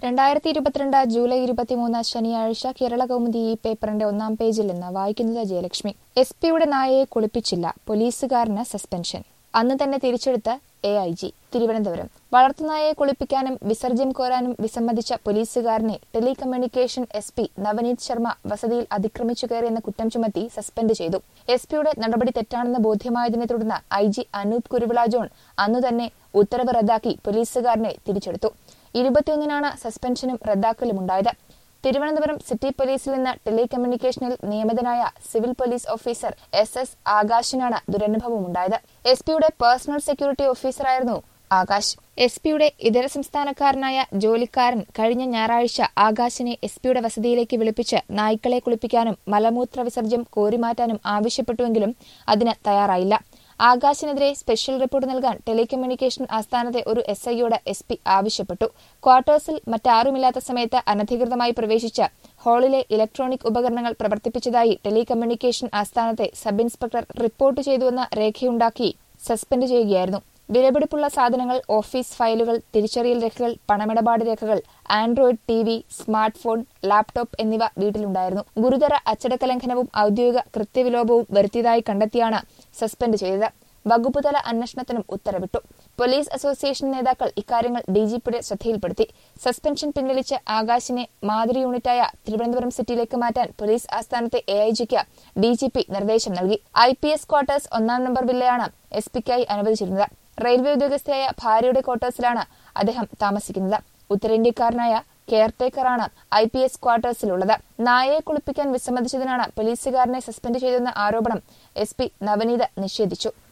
2022 July 23 ശനിയാഴ്ച കേരളകൗമുദി ഈ പേപ്പറിന്റെ ഒന്നാം പേജിൽ നിന്ന് വായിക്കുന്നത് ജയലക്ഷ്മി. എസ് പിയുടെ നായയെ കുളിപ്പിച്ചില്ല, പോലീസുകാരന് സസ്പെൻഷൻ. അന്ന് തന്നെ തിരിച്ചെടുത്ത് AIG. തിരുവനന്തപുരം. വളർത്തുനായയെ കുളിപ്പിക്കാനും വിസർജ്യം കോരാനും വിസമ്മതിച്ച പോലീസുകാരനെ ടെലികമ്മ്യൂണിക്കേഷൻ SP നവനീത് ശർമ്മ വസതിയിൽ അതിക്രമിച്ചു കയറിയെന്ന കുറ്റം ചുമത്തി സസ്പെൻഡ് ചെയ്തു. SP യുടെ നടപടി തെറ്റാണെന്ന് ബോധ്യമായതിനെ തുടർന്ന് IG അനൂപ് കുരുവിള ജോൺ അന്നുതന്നെ ഉത്തരവ് റദ്ദാക്കി പോലീസുകാരനെ തിരിച്ചെടുത്തു. 21-നാണ് സസ്പെൻഷനും റദ്ദാക്കലുമുണ്ടായത്. തിരുവനന്തപുരം സിറ്റി പോലീസിൽ നിന്ന് ടെലികമ്മ്യൂണിക്കേഷനിൽ നിയമിതനായ സിവിൽ പോലീസ് ഓഫീസർ SS ആകാശിനാണ് ദുരനുഭവമുണ്ടായത്. SP യുടെ പേഴ്സണൽ സെക്യൂരിറ്റി ഓഫീസറായിരുന്നു ആകാശ്. SP യുടെ ഇതര സംസ്ഥാനക്കാരനായ ജോലിക്കാരൻ കഴിഞ്ഞ ഞായറാഴ്ച ആകാശിനെ SP യുടെ വസതിയിലേക്ക് വിളിപ്പിച്ച് നായ്ക്കളെ കുളിപ്പിക്കാനും മലമൂത്ര വിസർജ്യം കോരിമാറ്റാനും ആവശ്യപ്പെട്ടുവെങ്കിലും അതിന് തയ്യാറായില്ല. ആകാശിനെതിരെ സ്പെഷ്യൽ റിപ്പോർട്ട് നൽകാൻ ടെലികമ്മ്യൂണിക്കേഷൻ ആസ്ഥാനത്തെ ഒരു SIയോട് SP ആവശ്യപ്പെട്ടു. ക്വാർട്ടേഴ്സിൽ മറ്റാരുമില്ലാത്ത സമയത്ത് അനധികൃതമായി പ്രവേശിച്ച് ഹാളിലെ ഇലക്ട്രോണിക് ഉപകരണങ്ങൾ പ്രവർത്തിപ്പിച്ചതായി ടെലികമ്മ്യൂണിക്കേഷൻ ആസ്ഥാനത്തെ സബ് ഇൻസ്പെക്ടർ റിപ്പോർട്ട് ചെയ്തുവെന്ന രേഖയുണ്ടാക്കി സസ്പെൻഡ് ചെയ്യുകയായിരുന്നു. വിലപിടിപ്പുള്ള സാധനങ്ങൾ, ഓഫീസ് ഫയലുകൾ, തിരിച്ചറിയൽ രേഖകൾ, പണമിടപാട് രേഖകൾ, android TV, smart phone, laptop എന്നിവ വീട്ടിലുണ്ടായിരുന്നു. ഗുരുതര അച്ചടക്ക ലംഘനവും ഔദ്യോഗിക കൃത്യവിലോപവും വരുത്തിയതായി കണ്ടെത്തിയാണ് സസ്പെൻഡ് ചെയ്തത്. വകുപ്പുതല അന്വേഷണത്തിനും ഉത്തരവിട്ടു. പോലീസ് അസോസിയേഷൻ നേതാക്കൾ ഇക്കാര്യങ്ങൾ DGPയുടെ ശ്രദ്ധയിൽപ്പെടുത്തി. സസ്പെൻഷൻ പിൻവലിച്ച് ആകാശിനെ മാതൃ യൂണിറ്റായ തിരുവനന്തപുരം സിറ്റിയിലേക്ക് മാറ്റാൻ പോലീസ് ആസ്ഥാനത്തെ AIGക്ക് DGP നിർദ്ദേശം നൽകി. IPS ക്വാർട്ടേഴ്സ് 1-ാം നമ്പർ വില്ലയാണ് SP-ക്കായി അനുവദിച്ചിരുന്നത്. റെയിൽവേ ഉദ്യോഗസ്ഥയായ ഭാര്യയുടെ ക്വാർട്ടേഴ്സിലാണ് അദ്ദേഹം താമസിക്കുന്നത്. ഉത്തരേന്ത്യക്കാരനായ കെയർടേക്കറാണ് IPS ക്വാർട്ടേഴ്സിലുള്ളത്. നായയെ കുളിപ്പിക്കാൻ വിസമ്മതിച്ചതിനാണ് പോലീസുകാരനെ സസ്പെൻഡ് ചെയ്തെന്ന ആരോപണം SP നവനീത് നിഷേധിച്ചു.